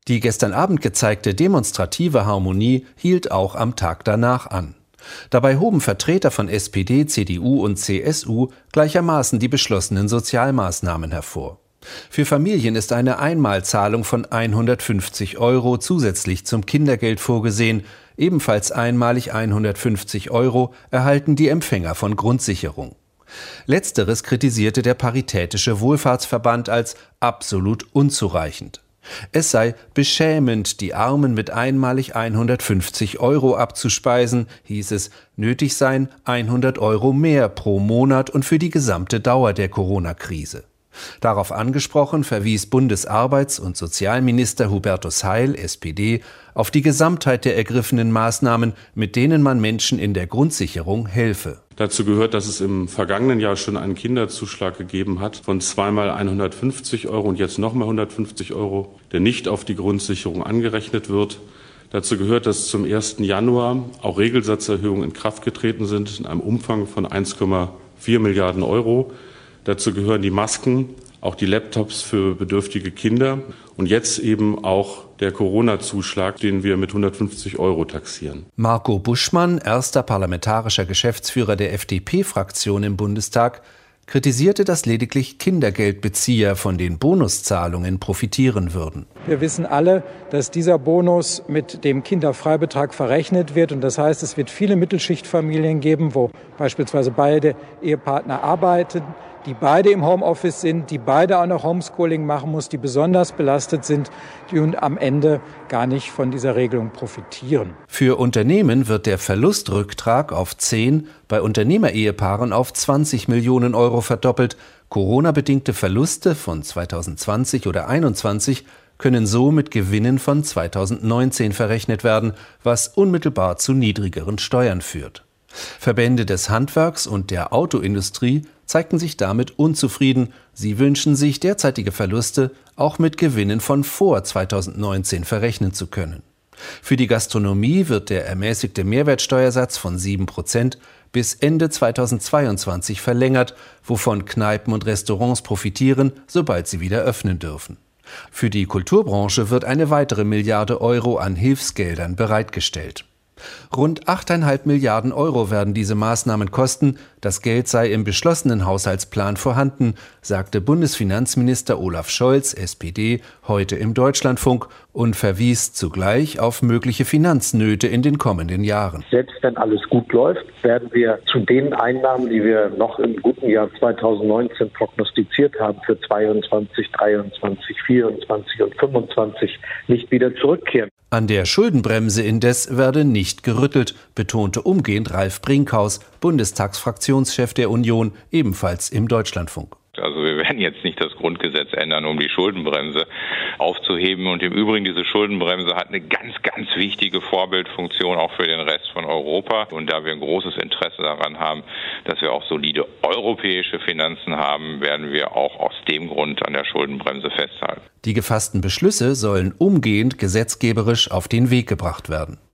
Die gestern Abend gezeigte demonstrative Harmonie hielt auch am Tag danach an. Dabei hoben Vertreter von SPD, CDU und CSU gleichermaßen die beschlossenen Sozialmaßnahmen hervor. Für Familien ist eine Einmalzahlung von 150 € zusätzlich zum Kindergeld vorgesehen. Ebenfalls einmalig 150 € erhalten die Empfänger von Grundsicherung. Letzteres kritisierte der Paritätische Wohlfahrtsverband als absolut unzureichend. Es sei beschämend, die Armen mit einmalig 150 € abzuspeisen, hieß es, nötig seien 100 € mehr pro Monat und für die gesamte Dauer der Corona-Krise. Darauf angesprochen verwies Bundesarbeits- und Sozialminister Hubertus Heil, SPD, auf die Gesamtheit der ergriffenen Maßnahmen, mit denen man Menschen in der Grundsicherung helfe. Dazu gehört, dass es im vergangenen Jahr schon einen Kinderzuschlag gegeben hat von zweimal 150 € und jetzt nochmal 150 €, der nicht auf die Grundsicherung angerechnet wird. Dazu gehört, dass zum 1. Januar auch Regelsatzerhöhungen in Kraft getreten sind in einem Umfang von 1,4 Milliarden €. Dazu gehören die Masken, auch die Laptops für bedürftige Kinder und jetzt eben auch der Corona-Zuschlag, den wir mit 150 € taxieren. Marco Buschmann, erster parlamentarischer Geschäftsführer der FDP-Fraktion im Bundestag, kritisierte, dass lediglich Kindergeldbezieher von den Bonuszahlungen profitieren würden. Wir wissen alle, dass dieser Bonus mit dem Kinderfreibetrag verrechnet wird. Und das heißt, es wird viele Mittelschichtfamilien geben, wo beispielsweise beide Ehepartner arbeiten, die beide im Homeoffice sind, die beide auch noch Homeschooling machen muss, die besonders belastet sind, die und am Ende gar nicht von dieser Regelung profitieren. Für Unternehmen wird der Verlustrücktrag auf 10, bei Unternehmerehepaaren auf 20 Millionen € verdoppelt. Corona-bedingte Verluste von 2020 oder 2021 können so mit Gewinnen von 2019 verrechnet werden, was unmittelbar zu niedrigeren Steuern führt. Verbände des Handwerks und der Autoindustrie zeigten sich damit unzufrieden. Sie wünschen sich, derzeitige Verluste auch mit Gewinnen von vor 2019 verrechnen zu können. Für die Gastronomie wird der ermäßigte Mehrwertsteuersatz von 7% bis Ende 2022 verlängert, wovon Kneipen und Restaurants profitieren, sobald sie wieder öffnen dürfen. Für die Kulturbranche wird eine weitere Milliarde € an Hilfsgeldern bereitgestellt. Rund 8,5 Milliarden € werden diese Maßnahmen kosten. Das Geld sei im beschlossenen Haushaltsplan vorhanden, sagte Bundesfinanzminister Olaf Scholz, SPD, heute im Deutschlandfunk und verwies zugleich auf mögliche Finanznöte in den kommenden Jahren. Selbst wenn alles gut läuft, werden wir zu den Einnahmen, die wir noch im guten Jahr 2019 prognostiziert haben, für 22, 23, 24 und 25 nicht wieder zurückkehren. An der Schuldenbremse indes werde nicht gerüttelt, betonte umgehend Ralf Brinkhaus, Bundestagsfraktionschef der Union, ebenfalls im Deutschlandfunk. Also wir werden jetzt nicht das Grundgesetz ändern, um die Schuldenbremse aufzuheben. Und im Übrigen, diese Schuldenbremse hat eine ganz, ganz wichtige Vorbildfunktion auch für den Rest von Europa. Und da wir ein großes Interesse daran haben, dass wir auch solide europäische Finanzen haben, werden wir auch aus dem Grund an der Schuldenbremse festhalten. Die gefassten Beschlüsse sollen umgehend gesetzgeberisch auf den Weg gebracht werden.